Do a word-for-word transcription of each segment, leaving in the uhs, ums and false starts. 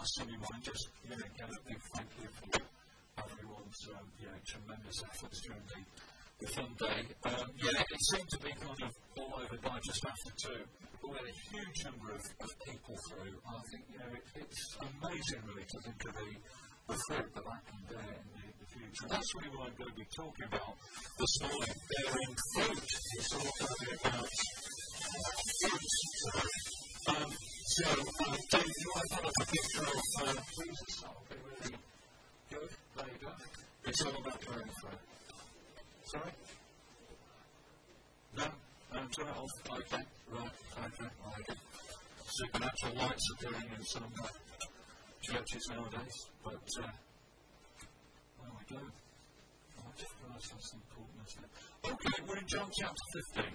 that's on your mind, just, you know, get a big thank you for everyone's, um, you know, tremendous efforts during the, the fun day. Um, yeah, it seemed to be kind of all over by just after two, but we had a huge number of, of people through. I think, you know, it, it's amazing really to think of the, the fruit that that can bear in the, the future. And that's really what I'm going to be talking about this morning, bearing fruit. It's all going to be about uh, fruit today. Um, so, uh, Dave, you might have a picture of uh, Jesus. That would be really good. There you go. It's all about bearing fruit. Sorry? No? No, turn it off. Okay. Right. Okay. Okay. Supernatural lights appearing in some uh, churches nowadays, but uh, there we go. I just realised that's important, isn't it? Okay, we're in John chapter fifteen.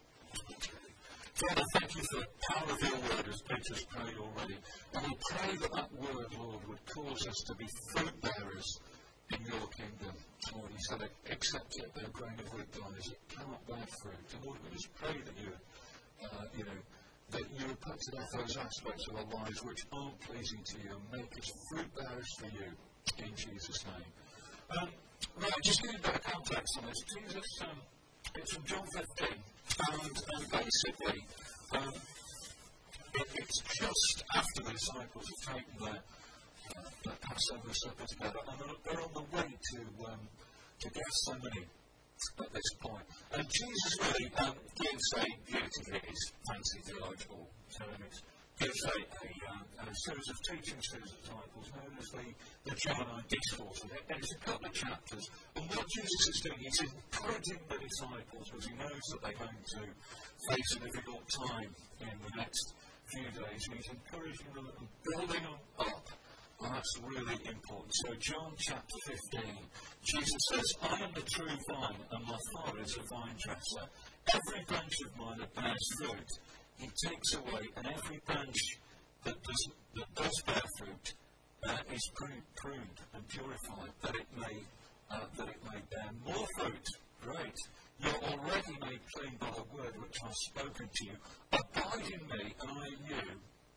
Father, thank you for the power of your word as Peter's prayed already. And we pray that that word, Lord, would cause us to be fruit bearers in your kingdom. Lord, you said, accept it, the grain of wheat gone is it cannot bear fruit. And Lord, we just pray that you, uh, you know, that you would put to death those aspects of our lives which aren't pleasing to you and make us fruit bearers for you, in Jesus' name. Um, right, just give you a bit of context on this. Jesus, um, it's from John fifteen, and, and basically, um, it, it's just after the disciples have taken their the Passover supper together, and they're on the way to um, to Gethsemane at this point. And Jesus really um, gives a, gives his fancy theological terms, gives a, a, um, a series of teachings to his disciples known as the, the Johannine Discourse. And it's a couple of chapters. And what Jesus is doing, he's encouraging the disciples because he knows that they're going to face a difficult time in the next few days. And he's encouraging them and building them up. And that's really important. So John chapter fifteen, Jesus says, I am the true vine, and my Father is a vine dresser. Every branch of mine that bears fruit, he takes away, and every branch that does, that does bear fruit uh, is pruned and purified, that it may uh, that it may bear more fruit. Great. You're already made clean by the word which I've spoken to you. Abide in me, and I in you.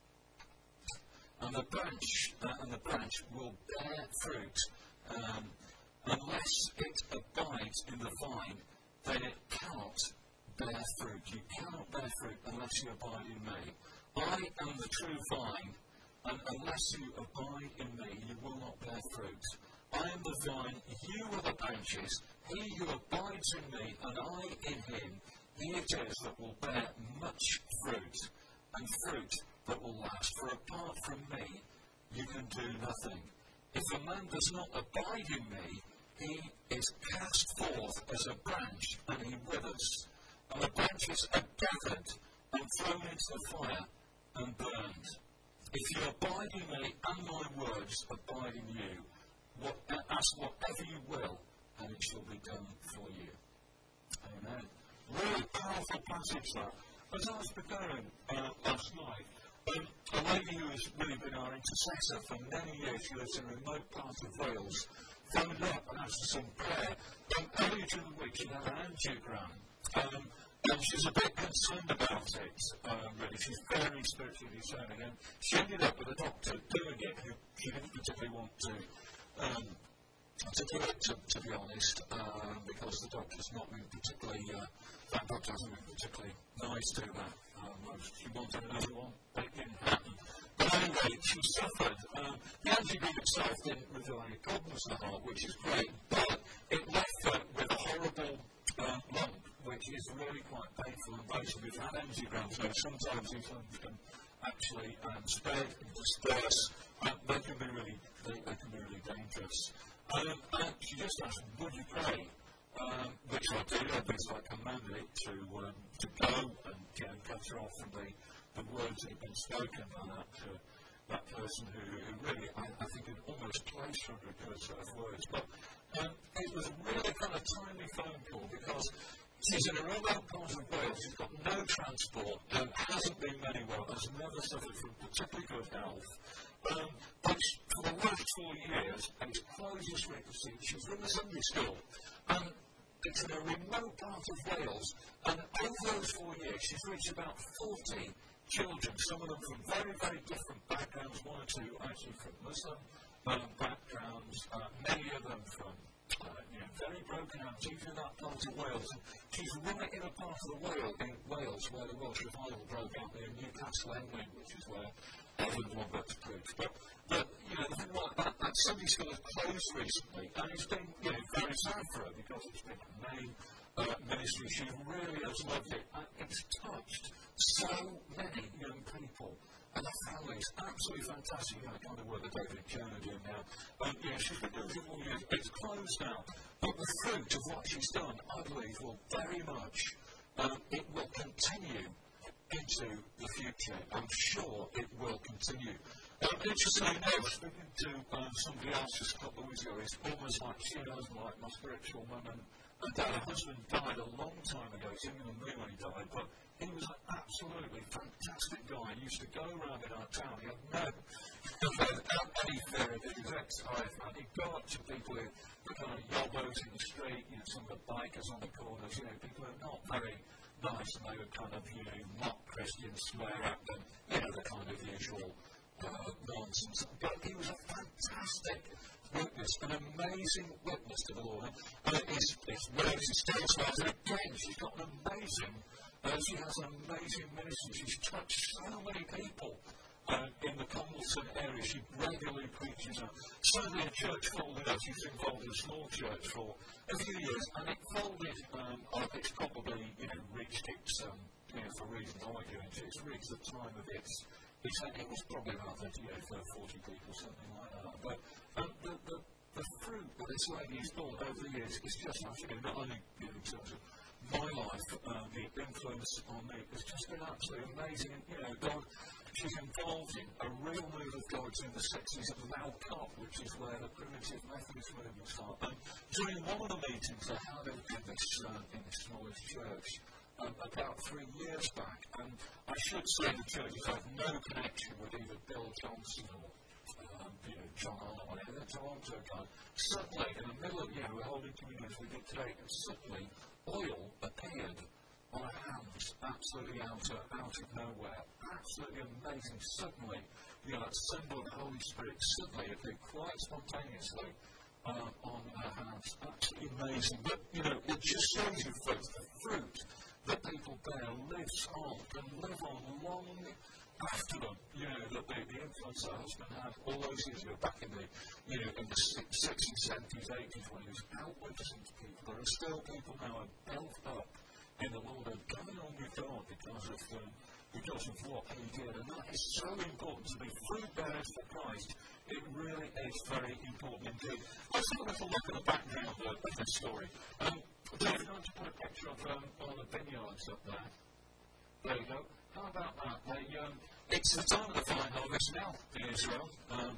And the branch, uh, and the branch will bear fruit um, unless it abides in the vine. Then it cannot bear fruit. You cannot bear fruit unless you abide in me. I am the true vine, and unless you abide in me, you will not bear fruit. I am the vine; you are the branches. He who abides in me, and I in him, he it is that will bear much fruit, and fruit that will last. For apart from me, you can do nothing. If a man does not abide in me, he is cast forth as a branch, and he withers. And the branches are gathered and thrown into the fire and burned. If you abide in me, and my words abide in you, what, ask whatever you will, and it shall be done for you. Amen. Really powerful passage that. As I was preparing uh, last night, Um, a lady who has really been our intercessor for many years, she lives in a remote part of Wales, phoned up and asked for some prayer. Um, earlier during the week, she had an angiogram, um, and she's a bit concerned about it, um, really. She's very spiritually discerning, and she ended up with a doctor doing it who she didn't particularly want to, um, to do it, to, to be honest, um, because the doctor's not been particularly, uh, that doctor hasn't been particularly nice to her. Um, she wanted another one, but it didn't happen. But anyway, she suffered. Um, the angiogram itself didn't reveal any problems in the heart, which is great, but it left her with a horrible uh, lump, which is really quite painful and painful. We've had angiograms, so sometimes these lumps can actually um, spread and disperse. Um, they can be really, they, they can be really dangerous. Um, and she just asked, would you pray? Um, which I did, obviously I commanded it to, um, to go and you know, cut her off from the, the words that had been spoken by that, uh, that person who, who really, I, I think, had almost placed her under a good set of words. But um, it was a really kind of timely phone call because she's in a remote part of Wales, she's got no transport, um, hasn't been very well, has never suffered from particularly good health. Um, but for the last four years, and it's closed this week, she's in the Sunday school. Um, it's in a remote part of Wales, and over those four years, she's reached about forty children, some of them from very, very different backgrounds, one or two actually from Muslim um, backgrounds, uh, many of them from uh, you know, very broken out, chief in that part of Wales. And she's right in a part of the Wales, in Wales where the Welsh revival broke out there in Newcastle, England, which is where Evan wanted to preach. But, but you know, the thing like that, that Sunday school has closed recently, and it's been you know, very sad for her because it's been a main uh, ministry. She really has loved it, and it's touched so many young people and their families. Absolutely fantastic, you know, the kind of work that David and Joan are doing now. Um, yeah, she's been doing it all years. It's closed now, but the fruit of what she's done, I believe, will very much, um, it will continue into the future. I'm sure it will continue. Um, interestingly enough, speaking to um, somebody else just a couple of weeks ago, it's almost like she doesn't like my spiritual mum and, and dad. Her husband died a long time ago. He's younger than me when he died, but he was an absolutely fantastic guy. He used to go around in our town. He had no any fear of his ex-I F man. He'd go up to people who were kind of yobos in the street, you know, some of the bikers on the corners, you know, people who are not very nice, and they would kind of, you know, mock Christians, swear at them, you know, the kind of usual uh, nonsense. But he was a fantastic witness, an amazing witness to the Lord. And uh, his, his words, his tales, and again, she's got an amazing, uh, she has an amazing ministry. She's touched so many people uh, in the Congleton area. She regularly preaches. Uh, certainly a church folded out. She's involved in a small church for a few years, and it folded, um, I think it's probably, you know, reached its, um, you know, for reasons I go into, it's reached the time of its, it's, it was probably around thirty, you know, forty people, something like that. But um, the, the, the fruit that this lady has brought over the years is just actually not only, you know, in terms of my life, um, the influence on me, it's just been absolutely amazing. And, you know, God, she's involved in a real move of God in the sixties at Malcott, which is where the primitive Methodist movement started. And during one of the meetings they had in this, uh, in this smallish church um, about three years back, and I should say the church has had no connection with either Bill Johnson or um, you know, John Arnold, or the Toronto guy. Suddenly, in the middle of, you know, we're holding communion as we did today, and suddenly oil appeared on our hands, absolutely out of, out of nowhere, absolutely amazing. Suddenly, you know, that symbol of the Holy Spirit suddenly appeared quite spontaneously uh, on our hands. Absolutely amazing. But, you know, it just shows you, folks, the fruit that people bear lives on, can live on long after them. You know, that the, the influence that husband had all those years ago, back in the, you know, in the sixties, seventies, eighties, when he was out witnessing to people. There are still people now are built up in the Lord and going on with God because of, um, because of what he did. And that is so important to be fruit bearers for Christ. It really is very important indeed. Let's have a little look at the background of, of this story. Um, David, I'm going to put a picture of um, one of the vineyards up there. There you go. How about that? They, um, it's the time of the vine harvest now in Israel. Um,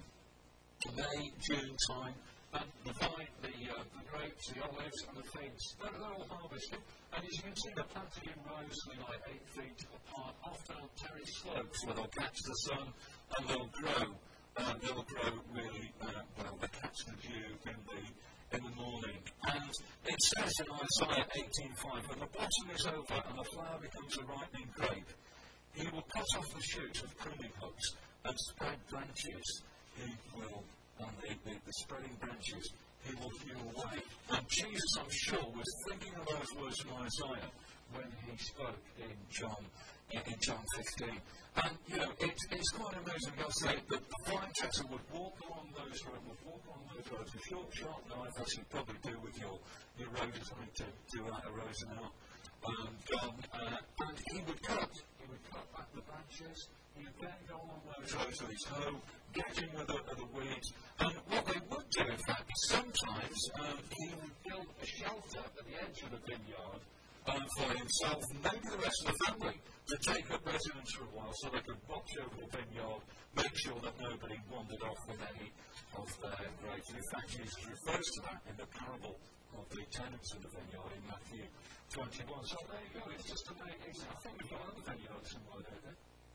May, June time. And the vine, the, uh, the grapes, the olives, and the figs, they're, they're all harvested. And as you can see, they're planted in rows, like eight feet apart, often on terrace slopes where they'll catch the sun and they'll grow. Uh, they'll grow really uh, well. They catch the dew in the in the morning. And it says in Isaiah eighteen five, when the blossom is over and the flower becomes a ripening grape, he will cut off the shoots with pruning hooks and spread branches. He will. And the, the, the spreading branches, he will hew away. And Jesus, I'm sure, was thinking of those words from Isaiah when he spoke in John in John fifteen. And, you know, it, it's quite amazing. God said that the vine dresser would walk along those roads, would walk along those roads, a short, sharp knife, as you probably do with your, your roses, I mean, to do out a rose and out. And, um, uh, and he would cut, he would cut back the branches. He would then go along those roads with his hoe, getting with the, the weeds. And what they would do, in fact, is sometimes um, he would build a shelter at the edge of the vineyard um, for himself and maybe the rest of the family to take up residence for a while so they could watch over the vineyard, make sure that nobody wandered off with any of their grapes. And in fact, Jesus refers to that in the parable of the tenants in the vineyard in Matthew twenty-one. So there you go. It's just amazing. I think we've got another vineyard somewhere there.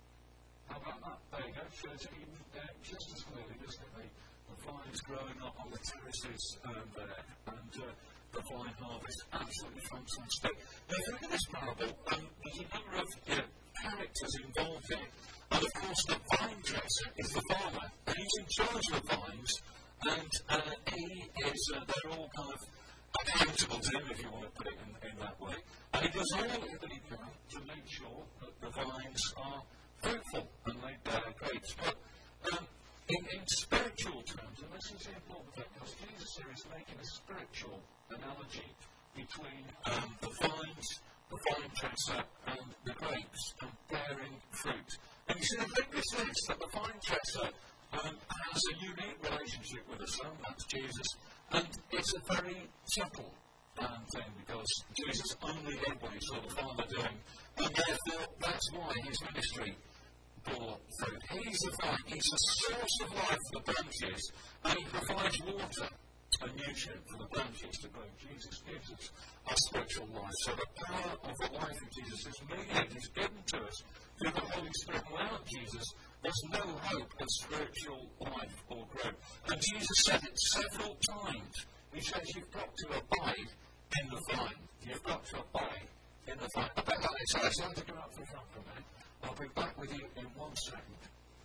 How about that? There you go. Shows it even uh, just as clearly, doesn't it? The, the vines growing up on the terraces um, there. And uh, the vine harvest. Absolutely fantastic. Now, if you look at this parable, um, there's a number of you know, characters involved in it. And of course, the vine dresser is the farmer, and he's in charge of the vines, and uh, he is, uh, they're all kind of accountable to him, if you want to put it in, in that way. And he does all that he can to make sure that the vines are fruitful and they bear grapes. But um, in, in spiritual terms, and this is the important thing, because Jesus here is making a spiritual analogy between um, the vines, the vine dresser, and the grapes, and bearing fruit. And you see, the thing is this, that the vine dresser um, has a unique relationship with the Son, that's Jesus, and it's a very subtle um, thing, because Jesus only did what he saw the Father doing, and therefore that's why his ministry bore fruit. He's the vine, he's the source of life for the branches, and he provides water and nutrient for the branches to grow. Jesus gives us our spiritual life. So the power of the life of Jesus is mediated, is given to us through the Holy Spirit. Without Jesus, there's no hope of spiritual life or growth. And Jesus said it several times. He says you've got to abide in the vine. You've got to abide in the vine. I bet that is. So let's have to go up the front for a minute. I'll be back with you in one second.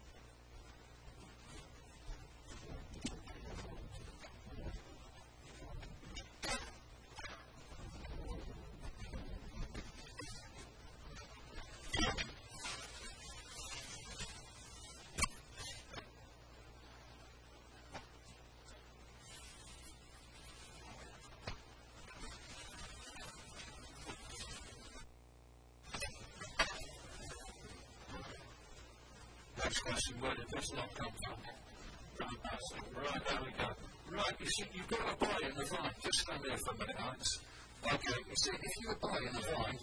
Question, where did this love come from? From the pastor. Right, there we go. Right, you see, you've got to abide in the vine. Just stand there for a minute, Alex. Okay, you see, if you abide in the vine,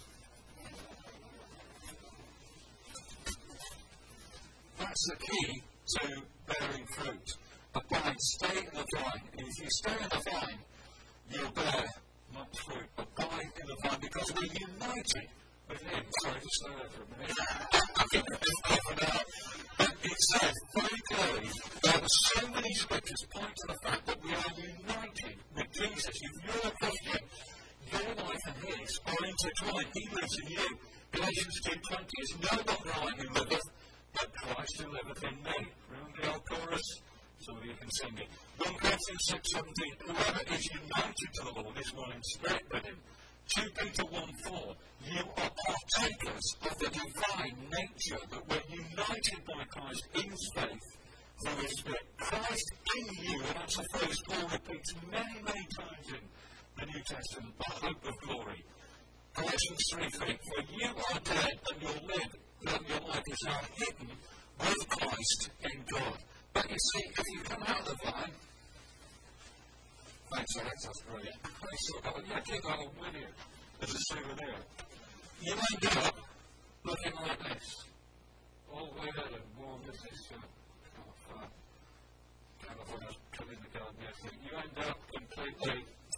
that's the key to bearing fruit. Abide, stay in the vine. And if you stay in the vine, you'll bear much fruit. Abide in the vine because we're united with him. Sorry, just stay there for a minute. I think it's half an hour. But it says very clearly that so many scriptures point to the fact that we are united with Jesus. If you're a Christian, your life and his are intertwined. He lives in you. Galatians two twenty is no longer I who liveth, but Christ who liveth in me. Remember the old chorus? Some of you can sing it. First Corinthians six seventeen, whoever is united to the Lord is one in spirit with him. Second Peter one four, you are partakers of the divine nature, that we're united by Christ in faith through his Spirit. Christ in you, and that's a phrase Paul repeats many, many times in the New Testament, the hope of glory. Colossians three three, for you are dead and your live, that your life is now hidden with Christ in God. But you see, if you come out of the vine, thanks, Alex, that's brilliant. I saw that one. Yeah, keep that one with you as a souvenir. You end up looking like this. All weird and warm as this uh, kind of, uh, kind of when I come in the garden yesterday. You end up completely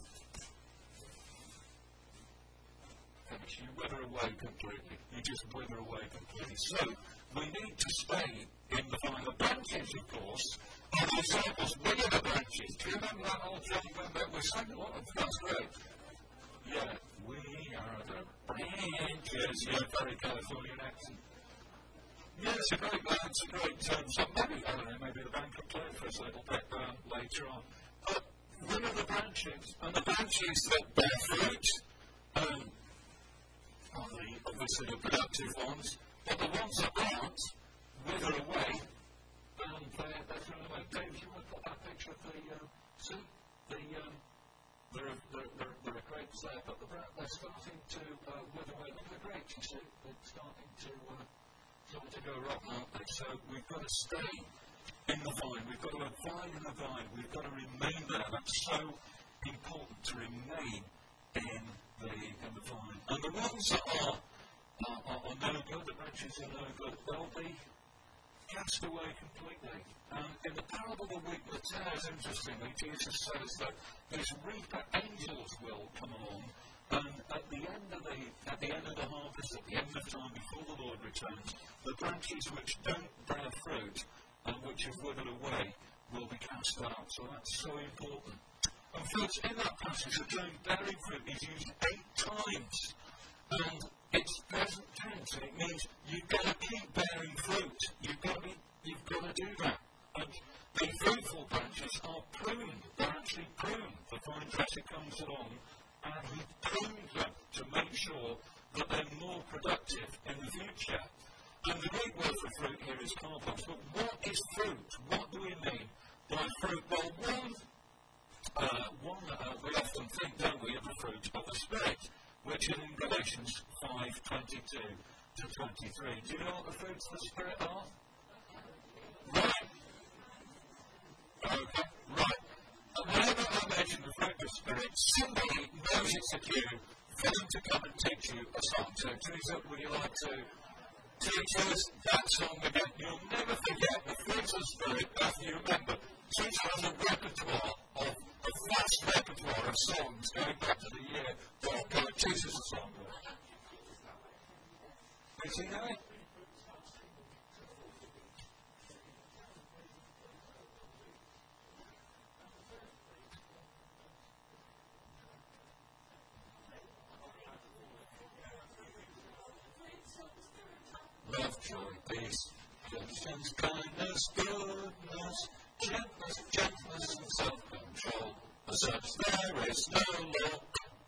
finished. You wither away completely. You just wither away completely. So, we need to stay in the vine. The branches, of course, are the disciples. We are the branches. Do you remember that old song that we sang a lot of? That's great. Yeah, we are the branches. Yeah, very Californian accent. Yeah, it's a great band, it's a great um, song. Maybe, I don't know, maybe the band could play it for us a little bit um, later on. But we are the branches, and the branches that bear fruit um, are the, obviously the productive ones, but the ones that aren't wither away, and they're, they're thrown away. Dave, if you want to put that picture of the uh, see, the um, there are, there, there, there are grapes there, but the, they're starting to uh, wither away. Look at the grapes, you see, they're starting to uh, starting to go rotten, aren't they? So we've got to stay in the vine. We've got to abide in the vine. We've got to remain there. That's so important to remain in the in the vine. And the ones that are are, are, are no good, the branches are no good, they'll be cast away completely. And in the parable of the wheat and the tares, interestingly, Jesus says that his reaper angels will come along, and at the end of the at the end of the harvest, at the end of time before the Lord returns, the branches which don't bear fruit and which have withered away will be cast out. So that's so important. And folks, in that passage, the term bearing fruit is used eight times. And it's present tense, and it means you've got to keep bearing fruit. You've got to, you've got to do that. And the fruitful branches are pruned. They're actually pruned. The vine dresser comes along and he prunes them to make sure that they're more productive in the future. And the Greek word for fruit here is karpos. But what is fruit? What do we mean by fruit? Well, one, uh, one uh, we often think, don't we, of the fruit of the Spirit, which in Galatians five twenty-two to twenty-three. Do you know what the fruits of the Spirit are? Right. Okay, right. And whenever I mention the fruit of the Spirit, somebody knows it's a cue for them to come and teach you a song. So, Teresa, would you like to teach us that song again? You'll never forget the fruits of the Spirit after you remember. Teresa has a repertoire of a vast repertoire of songs going back to the year. Well, go and teach us a song. Is he there? Love, joy, peace, patience, kindness, goodness, gentleness, gentleness, and self-control. As such there is no law.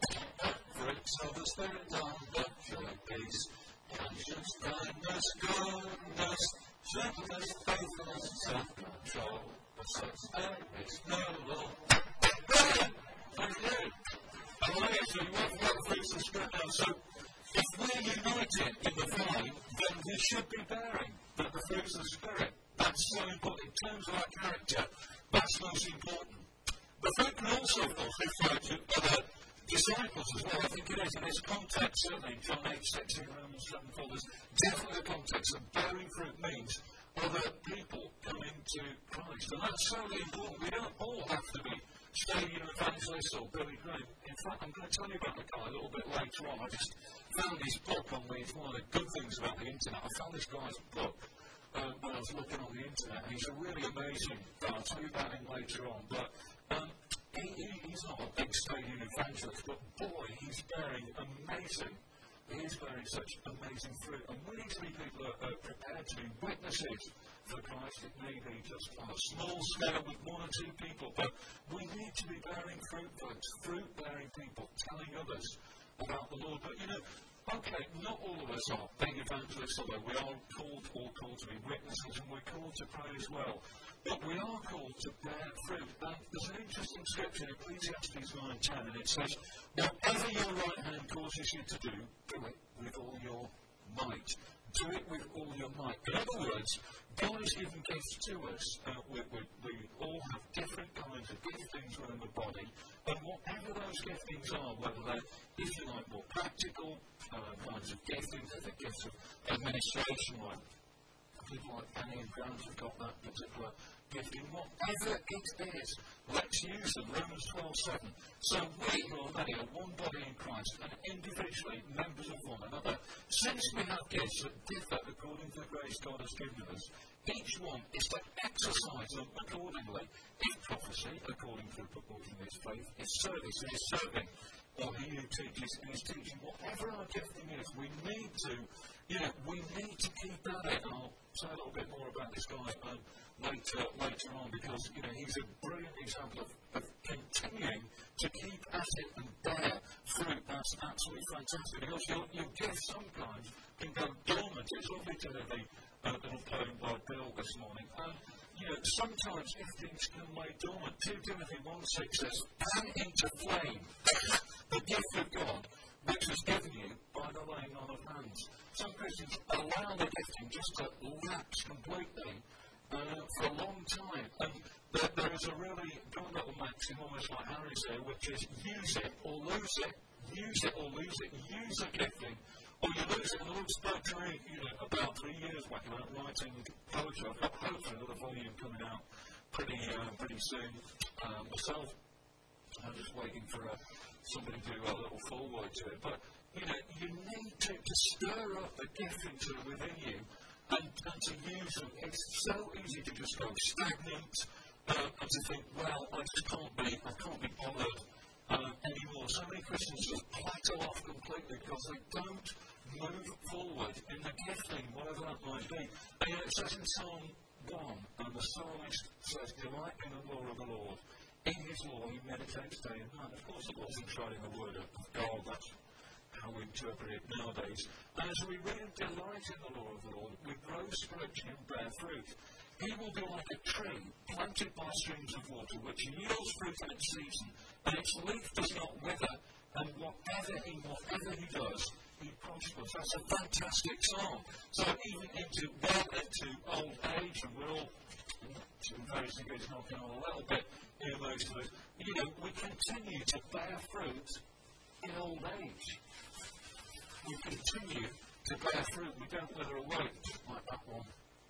Fruits of the Spirit are love, joy, peace, patience, kindness, goodness, gentleness, faithfulness, and self-control. As such there is no law. Brilliant! Thank you. And like I said, you won't forget the fruits of the Spirit now. So, if we're united in the vine, then we should be bearing the, the fruits of the Spirit. That's so important. In terms of our character, that's most important. The fruit can also, of course, refer to other disciples as well. I think it is in its context, certainly in John eight sixteen, Romans seven four, there's definitely a context that bearing fruit means other people coming to Christ. And that's certainly important. We don't all have to be stadium evangelists or Billy Graham. In fact, I'm going to tell you about the guy a little bit later on. I just found his book on the, it's one of the good things about the internet. I found this guy's book uh, when I was looking on the internet. He's a really amazing guy. I'll tell you about him later on. But um, he, he, he's not a big stadium evangelist, but boy, he's bearing amazing, he is bearing such amazing fruit. And we need to be people who are uh, prepared to be witnesses for Christ. It may be just on a small scale with one or two people, but we need to be bearing fruit, folks, fruit-bearing people, telling others about the Lord. But, you know, okay, not all of us are big evangelists, although we are called, all called to be witnesses, and we're called to pray as well. But we are called to bear fruit. And there's an interesting scripture in Ecclesiastes nine ten, and it says, whatever your right hand causes you to do, do it with all your might. Do it with all your might. In other words, God has given gifts to us. Uh, we, we, we all have different kinds of giftings within the body, and whatever those giftings are, whether they're, if you like, more practical uh, kinds of giftings, or the gifts of administration, like people like Penny and Grant have got that particular gifting, whatever it is, let's use them. Romans twelve seven. So we who are many are one body in Christ, and individually members of one another. Since we have gifts that differ according to the grace God has given us, each one is to exercise them accordingly. If prophecy, according to the proportion of his faith, is service, it is serving, or he who teaches is teaching. Whatever our gifting is, we need to, you know, we need to keep at it. And I'll say a little bit more about this guy um, later, later on, because, you know, he's a brilliant example of, of continuing to keep at it and bear fruit. That's absolutely fantastic, because your, your gift sometimes can go dormant. It's lovely to hear the uh, little poem by Bill this morning. And, you know, sometimes giftings can lay dormant. two Timothy one six says, fan into flame the gift of God, which was given you by the laying on of hands. Some Christians allow the gifting just to lapse completely uh, for a long time. And there, there is a really good little maxim, almost like Harry's here, which is use it or lose it. Use it or lose it. Use a gifting or you lose it. And the Lord spoke to me, you know, about three years back about writing poetry. I've got hopefully another volume coming out pretty, uh, pretty soon uh, myself. I'm just waiting for uh, somebody to do a little forward to it. But, you know, you need to, to stir up the giftings that are within you and, and to use them. It's so easy to just go stagnant uh, and to think, well, I just can't be, I can't be bothered uh, anymore. So many Christians just plateau off completely because they don't move forward in the gifting, whatever that might be. And yet it says in Psalm one, and the psalmist says, delight in the law of the Lord. In his law he meditates day and night. Of course it wasn't writing the word of God, that's how we interpret it nowadays. And as we really delight in the law of the Lord, we grow spiritually and bear fruit. He will be like a tree planted by streams of water, which yields fruit in its season, and its leaf does not wither, and whatever he, whatever he does, he prospers. That's a fantastic psalm. So even into, well into old age, and we're all, in various degrees, knocking on a little bit, you know, most of us, you know, we continue to bear fruit in old age. We continue to bear fruit. We don't wither away, just like that one.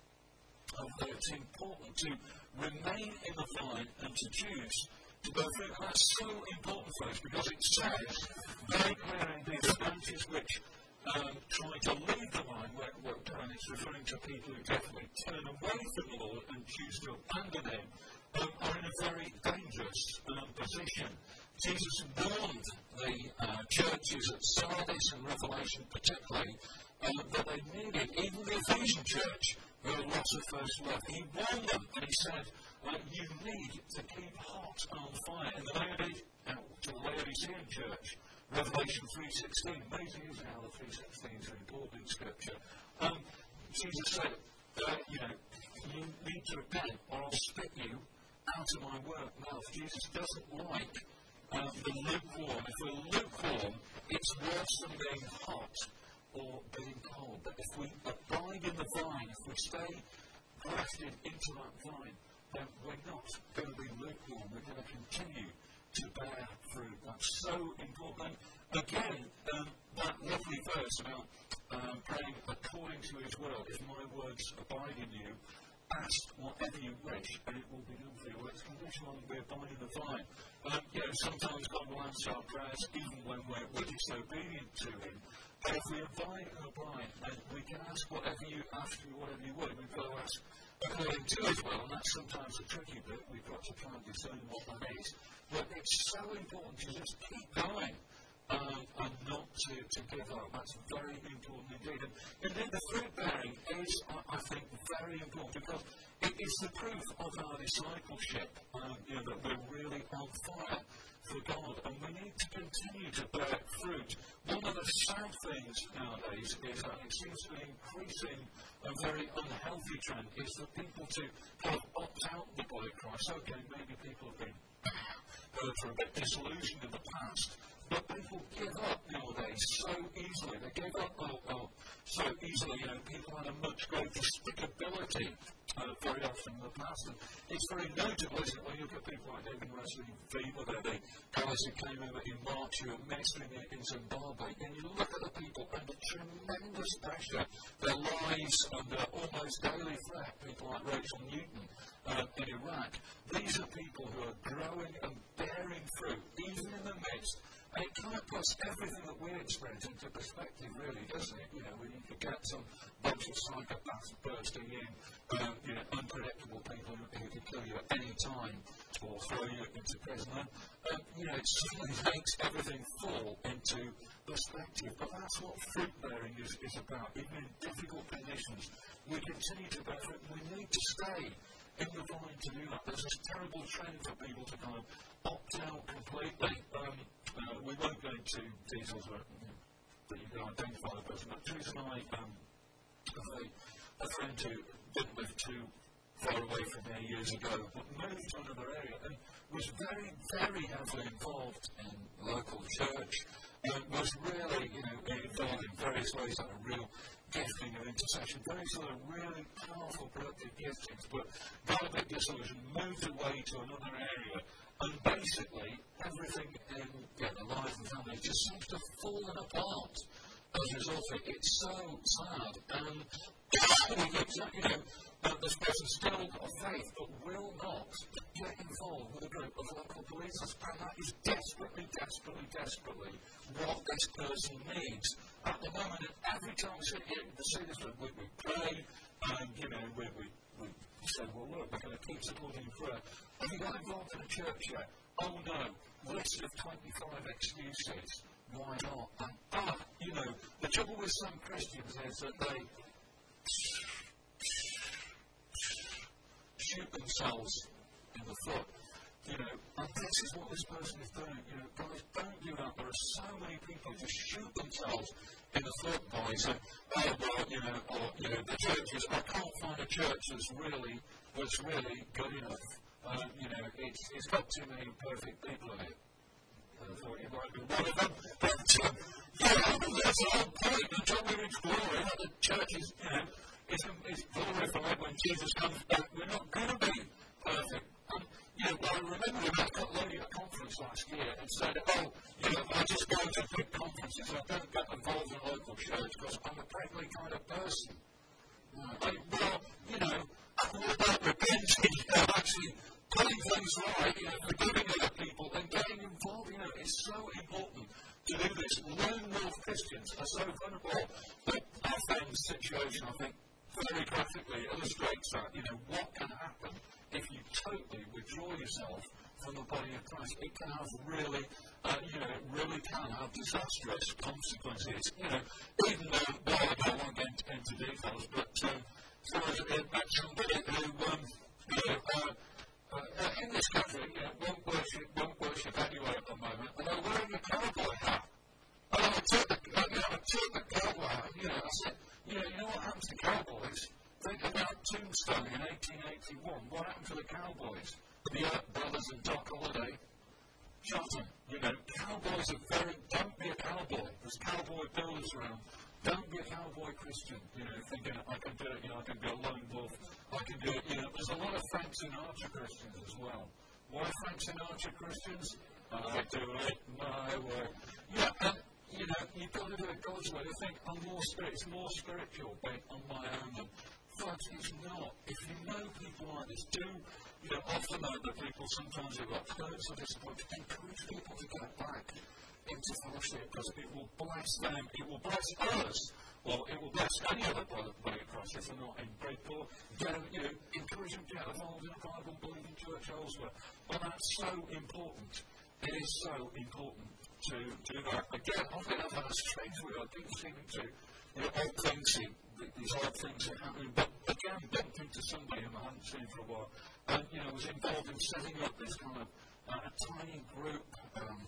Although it's important to remain in the vine and to choose to bear fruit. And that's so important for us because it says very clear indeed that branches which um, try to leave the vine where, where and it's referring to people who definitely turn away from the Lord and choose to abandon him, um, are in a very dangerous um, position. Jesus warned the uh, churches at Sardis and Revelation particularly uh, that they needed, even the Ephesian church, who had lots of first love, he warned them and he said, uh, you need to keep hot on fire. In the Laodicean, uh, to the Laodicean church, Revelation three sixteen, amazing isn't it how the three sixteen is an important scripture. Um, Jesus said, uh, you know, you need to repent or I'll spit you out of my work mouth. Jesus doesn't like um, the lukewarm. If we're lukewarm, it's worse than being hot or being cold. But if we abide in the vine, if we stay grafted into that vine, then we're not going to be lukewarm. We're going to continue to bear fruit. That's so important. Again, um, that lovely verse about um, praying according to his will. If my words abide in you, ask whatever you wish, and it will be done for you. Well, it's conditional on we abide in the vine. Um, you know, sometimes God will answer our prayers even when we're, we're disobedient to him. But if we abide and abide, then we can ask whatever you ask you, whatever you would. We've got to ask according to his will, and that's sometimes a tricky bit. We've got to try and discern what that is. But it's so important to just keep going um, and not to, to give up. That's very important indeed. And indeed, the fruit bearing is, I, I think, very important because it is the proof of our discipleship, um, you know, that we're really on fire for God, and we need to continue to bear fruit. One of the sad things nowadays is that it seems to be increasing a very unhealthy trend, is for people to kind of opt out the body of Christ. Okay, maybe people have been hurt or a bit disillusioned in the past, but people give up nowadays so easily. They give up oh, oh, so easily. You know, people had a much greater stickability uh, very often in the past. And it's very notable, isn't it, when you look at people like David Wesley Weaver, they're the guys who came over in March who are ministering in Zimbabwe, and you look at the people under tremendous pressure, their lives under almost daily threat, people like Rachel Newton uh, in Iraq. These are people who are growing and bearing fruit, even in the midst. And it kind of puts everything that we experience into perspective, really, doesn't it? You know, when you could get some bunch of psychopaths bursting in, um, you know, unpredictable people who, who could kill you at any time or throw you into prison. And, um, you know, it certainly makes everything fall into perspective. But that's what fruit bearing is, is about. Even in difficult conditions, we continue to bear fruit. We need to stay in the vine to do that. There's this terrible trend for people to kind of opt out completely. Um, uh, we won't go into details where, that you can identify the person, but Teresa and I um, have a, a friend who didn't live too far away from here years ago, but moved to another area and was very, very heavily involved in local church, and was really, you know, involved in various ways, like a real gifting of intercession, very sort of really powerful, productive giftings, but got a bit disillusioned, moved away to another area, and basically everything in yeah, the life and family just seems to have fallen apart as a result of it. It's so sad, and you know, uh, this person still got faith, but will not get involved with a group of local believers, and that is desperately, desperately, desperately what this person needs at the moment. And every time we sit here, we see this, we, we pray, and you know, we, we, we say, well, look, we're going to keep supporting you in prayer. Have you got involved in a church yet? Oh, no. List of twenty-five excuses. Why not? And, ah, you know, the trouble with some Christians is that they shoot themselves in the foot. You know, and this is what this person is doing. You know, guys, don't do that. There are so many people who just shoot themselves in the foot by saying, oh, well, you know, or, you know, the churches, I can't find a church that's really, that's really good enough. Um, you know, it's, it's got too many perfect people in it. I thought you might be one of them. But, um, yeah, that's the whole point. Until we reach glory, the church is, you know, is, is glorified when Jesus comes back. We're not going to be perfect. Um, you know, I remember when I got lady at a conference last year and said, oh, you know, I just go to big conferences. I don't get involved in local church because I'm a prickly kind of person. Uh, I, well, you know, what about repenting, you know, actually doing things right, you know, forgiving other people and getting involved, you know, it's so important to do this. Lone wolf Christians are so vulnerable. But our friend's situation, I think, very graphically illustrates that, you know, what can happen if you totally withdraw yourself from the body of Christ. It can have really, uh, you know, it really can have disastrous consequences. You know, even though, well, I don't want to get into details, but um, so I met somebody who, um, you know, uh, uh, in this country, you know, won't worship, won't worship anyway at the moment, and they're wearing a cowboy hat. And I took the, uh, you know, I took the cowboy hat, and, you know, I said, you know, you know what happens to cowboys? Think about Tombstone in eighteen eighty-one. What happened to the Cowboys? The Earp Brothers and Doc Holliday. Shut them. You know, cowboys are very... Don't be a cowboy. There's cowboy builders around. Don't be a cowboy Christian. You know, thinking, I can do it, you know, I can be a lone wolf. I can do it, you know. There's a lot of Frank Sinatra Christians as well. Why Frank Sinatra Christians? I do it my way. Yeah, and, you know, you've got to do it God's way. I think I'm more spirit, it's more spiritual being on my own than... But it's not. If you know people like this, do, you know, often know that people sometimes have got hurts or disappointed. Encourage people to get back into fellowship because it will bless them, it will bless us, or it will bless any other body of Christ if they're not in great poor. You know, you know, encourage them to get involved in a Bible believing church elsewhere. Well, that's so important. It is so important to do that. Again, often I've had a strange way. I keep seeming to, you know, odd things in. These odd things are happening, but again, bumped into somebody whom I hadn't seen for a while, and, you know, was involved in setting up this kind of uh, a tiny group, um,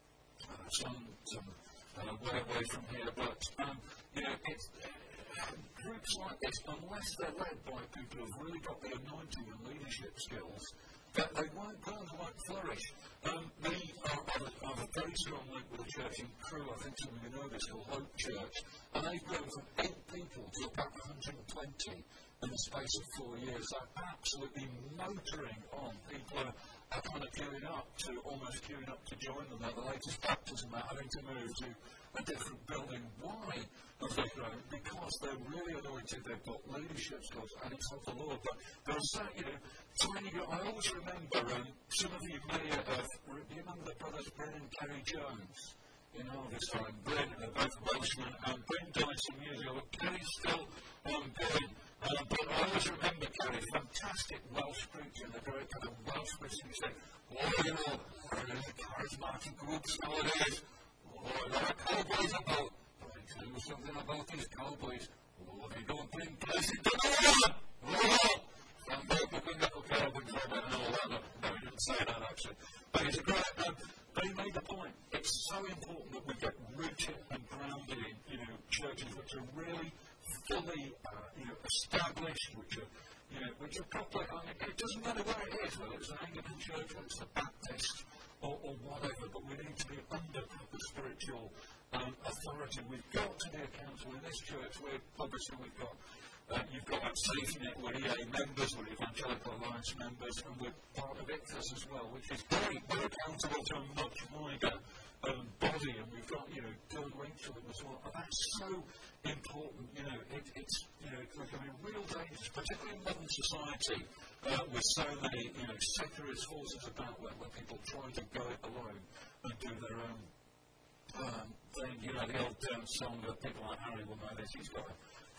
uh, some, some uh, way away from here, but, um, you know, it's, uh, groups like this, unless they're led by people who've really got the anointing and leadership skills, that they won't grow and won't flourish. Um, we are, have a very strong link with a church in Crewe, I think some of you know this, called Hope Church, and they've grown from eight people to about one hundred twenty in the space of four years. They're absolutely motoring on. People are, are kind of queuing up to, almost queuing up to join them. They're the latest baptism, they're having to move to a different building. Why have they grown? Because they're really anointed, they've got leadership skills, and it's of the Lord. But there's that, you know, tiny, I always remember, um, some of you may have, do you remember the brothers Bryn and Kerry Jones? In Harvest Time, Bryn, they're both Welshmen, and Bryn died some years ago, but Kerry's still ongoing. Um, but I always remember Kerry, fantastic Welsh preacher, the great kind of Welsh preacher, he said, oh, you know, really charismatic groups nowadays. Oh, there are cowboys about. But I tell you something about these cowboys. Oh, they don't bring blessing to no one. Oh, some people bring up a cowboy from it and all that. No, he didn't say that actually. But he's a great man. But he made the point. It's so important that we get rooted and grounded in, you know, churches which are really fully, uh, you know, established, which are, you know, which are proper. I mean, it doesn't matter where it is, whether it's an Anglican church or it's a Baptist or, or whatever, but we need to be under proper spiritual um, authority. We've got to be accountable. In this church, we're obviously we've got, uh, you've got that SafeNet, we're E A members, we're Evangelical Alliance members, and we're part of ICFAS as well, which is great. We're accountable to a much wider um, body, and we've got, you know, good links to them as well. And that's so important, you know, it, it's, you know, there's going to be real dangers, particularly in modern society, uh, with so many, you know, secularist forces about where, where people try to go it alone and do their own um, thing. You know, the old um, song that people like Harry will know this, he's got a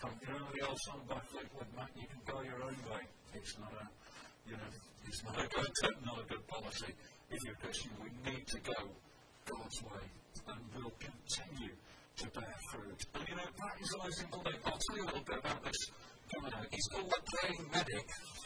come, you know the old song by Fleetwood Mac, you can go your own way. It's not a, you know, it's not a good, not a good policy. If you're Christian, we need to go God's way, and we'll continue to bear fruit. And you know, that is a simple thing. I'll tell you a little bit about this guy. He's called the praying medic.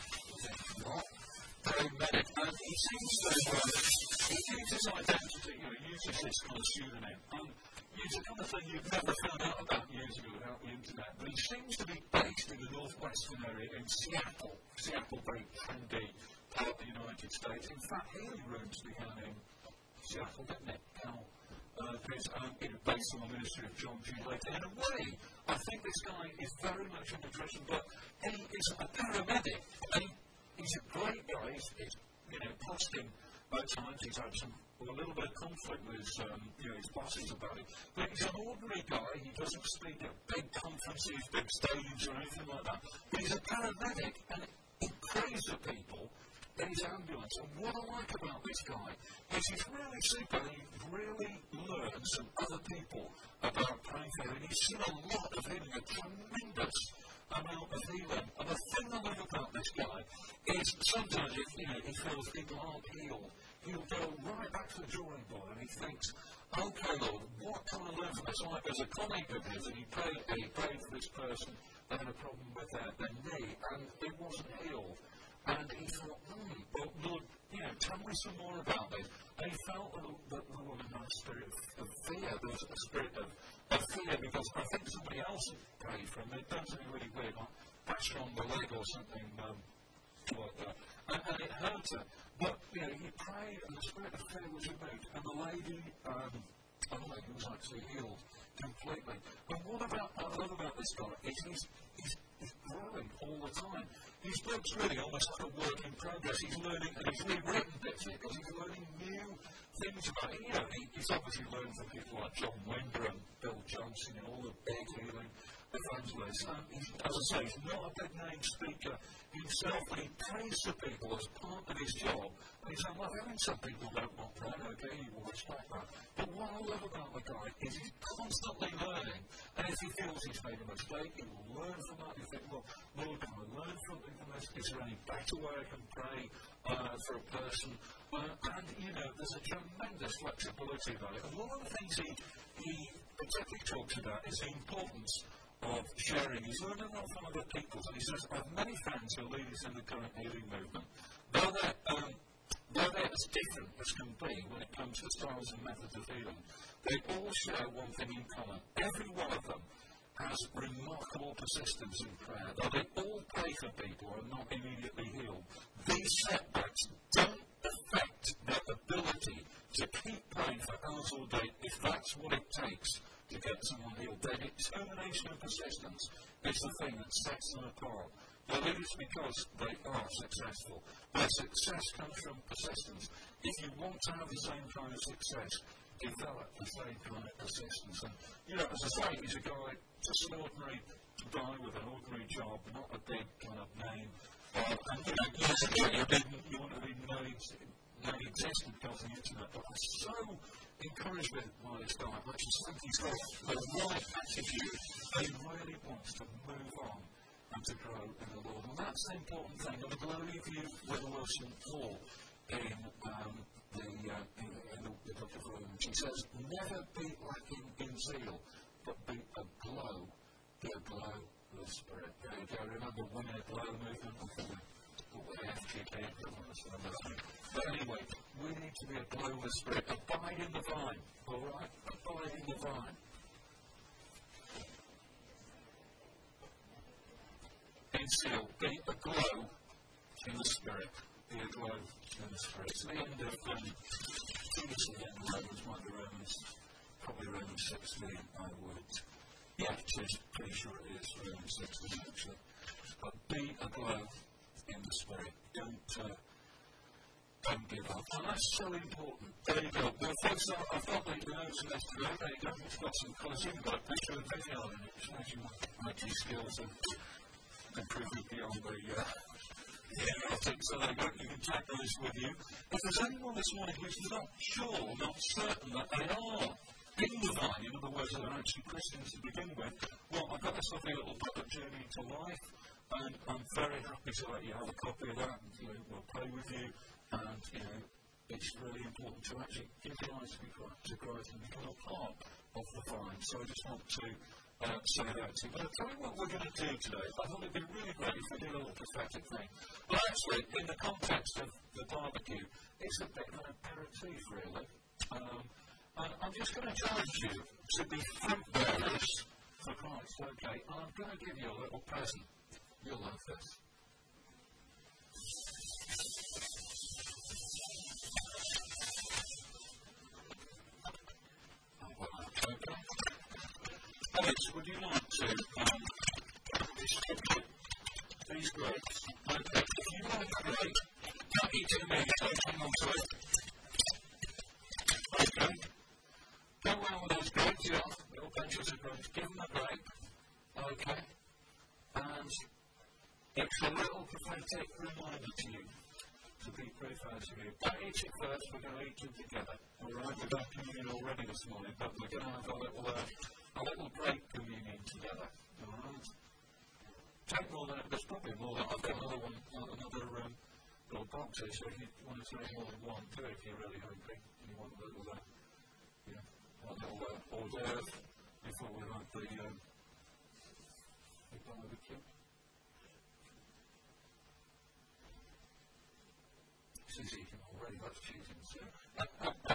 What? Praying medic. And he seems to, uh, he uses his identity, you know, uses this kind of pseudonym. Um, It's a kind of thing you've never found out about years ago without the internet, but he seems to be based in the northwestern area in Seattle. Seattle, very trendy part of the United States. In fact, Healing Rooms began in Seattle, didn't it? Now, uh, his own, you know, based on the ministry of John G. Later. In a way, I think this guy is very much in nutrition, but he is a paramedic, and he, he's a great guy. He's, he's you know, posting at times. He's had some a little bit of conflict with his, um, you know, his bosses about it. But he's an ordinary guy. He doesn't speak at big conferences, big stadiums, or anything like that. But he's a paramedic, and he prays for people in his ambulance. And what I like about this guy is he's really super. He really learns from other people about praying for him. And he's seen a lot of healing, a tremendous amount of healing. And the thing I love about this guy is sometimes if, you know, he feels people aren't healed, he'll go right back to the drawing board and he thinks, okay, Lord, what can I learn from this? Like there's a colleague of his and he prayed, and he prayed for this person, they had a problem with their, their knee and it wasn't healed. And he thought, hmm, well, Lord, you know, tell me some more about this. And he felt that, that the woman had a spirit of, of fear. There was a spirit of, of fear because I think somebody else had prayed for him. They'd done something really weird, like bashed her on the leg or something um, like that. And, and it hurt her. But, you know, he prayed and the spirit of fear was removed. And the lady, um, and the lady was actually healed completely. And what about, I love about this guy is he's, he's, he's growing all the time. His book's really almost like a work in progress. He's learning, and he's rewritten bits here because he's learning new things about it. You know, he, he's obviously learned from people like John Wimber and Bill Johnson and all the big healing evangelists. And he's, as I say, he's not a big name speaker himself, but he prays for people as part of his job. And he's like, well, I mean, some people don't want prayer, okay, you will respect that. But what I love about the guy is he's constantly learning. And if he feels he's made a mistake, he will learn from that. You think, well, Lord, can I learn something from this? Is there any better way I can pray uh, for a person? Uh, and, you know, there's a tremendous flexibility about it. And one of the things he, he particularly talks about is the importance of sharing. He's learned a lot from other people. And he says, I have many friends who are leaders in the current healing movement. Though they're, um, though they're as different as can be when it comes to styles and methods of healing, they all share one thing in common. Every one of them has remarkable persistence in prayer. Though they all pray for people who are not immediately healed, these setbacks don't affect their ability to keep praying for hours all day if that's what it takes to get someone healed. Their determination and persistence is the thing that sets them apart. They're leaders because they are successful. Their success comes from persistence. If you want to have the same kind of success, develop the same kind of persistence. And, you know, as I say, he's a guy, just an ordinary guy with an ordinary job, not a big kind of name. Uh, and, you know, years ago, you didn't, you wouldn't have even known he existed because of the internet. But I'm so encouraged with by this guy. I just think he's got the right attitude. He really wants to move on and to grow in the Lord. And that's the important thing. And I'm going to leave you with a word from Paul in um, the, uh, in, in the, the book of Romans. He says, never be lacking in zeal, but be aglow. Be aglow with the Spirit. There you go. Remember winning a glow movement? I think we're F G P. But anyway, we need to be aglow with the Spirit. Abide in the vine. All right? Abide in the vine. In zeal, be aglow in the Spirit. Be aglow in the Spirit. It's the end of, um, I think it's the end of Romans, might be Romans, probably Romans sixteen, I would. Yeah, it is, pretty sure it is Romans sixteen, actually. But be aglow in the Spirit. Don't, uh, don't give up. And that's so important. There you go. Well, folks, I've got the notes in this today. There you go. It's got some colours. You've got a picture of a video in it. It shows you my I T skills and improvement beyond the uh, erotic. So there you go. You can take those with you. If there's anyone this morning who's not sure, not certain that they are in the vine, in other words, they're actually Christians to begin with. Well, I've got this lovely little book of Journey into Life, and I'm very happy to let you have a copy of that, and you know, we'll play with you, and you know, it's really important to actually give your lives to Christ and become a part of the vine. So I just want to uh, say that to you. But I'll tell you what we're going to do today. I thought it'd be really great if we did a little prophetic thing. But actually, in the context of the barbecue, it's a bit of an aperitif, really. Um, and I'm just going to challenge you to be fruit bearers for Christ, okay? And I'm going to give you a little present. You'll love this. Alex, would you like to um, distribute these grapes? Okay, if you like a grape, don't eat it immediately, hang on to it. Okay. Go around with those grapes, yeah, little bunches of grapes, give them a grape. Okay. And it's a little prophetic reminder to you to be prayed for you. Don't eat it first, we're going to eat them together. Alright, we've done communion already this morning, but we're going to have a little, uh, a little break communion together. Alright? Take more than, there's probably more than, I've got another one, another um, little box here, so if you want to take more than one, do it if you're really hungry. You want a little, uh, you know, want a little uh, hors d'oeuvre before we have the, um, the barbecue. Susie, you can already have choosing, so.